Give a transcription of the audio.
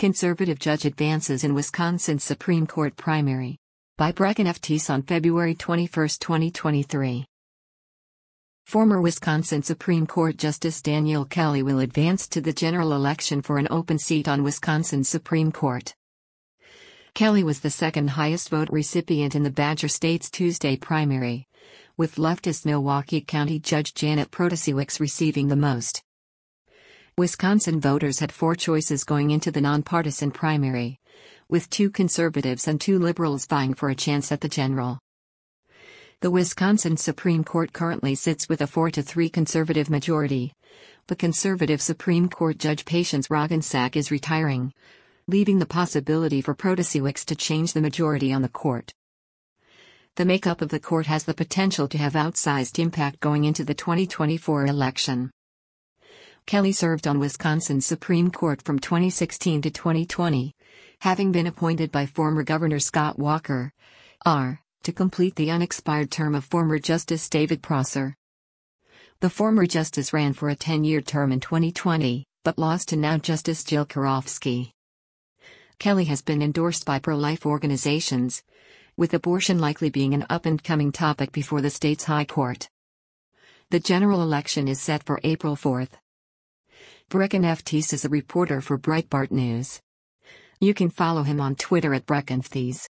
Conservative judge advances in Wisconsin Supreme Court primary. By Brecken F. Teese on February 21, 2023. Former Wisconsin Supreme Court Justice Daniel Kelly will advance to the general election for an open seat on Wisconsin's Supreme Court. Kelly was the second highest vote recipient in the Badger State's Tuesday primary, with leftist Milwaukee County Judge Janet Protasiewicz receiving the most. Wisconsin voters had four choices going into the nonpartisan primary, with two conservatives and two liberals vying for a chance at the general. The Wisconsin Supreme Court currently sits with a 4-3 conservative majority, but conservative Supreme Court Judge Patience Roggensack is retiring, leaving the possibility for Protasiewicz to change the majority on the court. The makeup of the court has the potential to have outsized impact going into the 2024 election. Kelly served on Wisconsin's Supreme Court from 2016 to 2020, having been appointed by former Governor Scott Walker, R., to complete the unexpired term of former Justice David Prosser. The former justice ran for a 10-year term in 2020, but lost to now Justice Jill Karofsky. Kelly has been endorsed by pro-life organizations, with abortion likely being an up-and-coming topic before the state's high court. The general election is set for April 4. Brecken F. Teese is a reporter for Breitbart News. You can follow him on Twitter at Brecken F. Teese.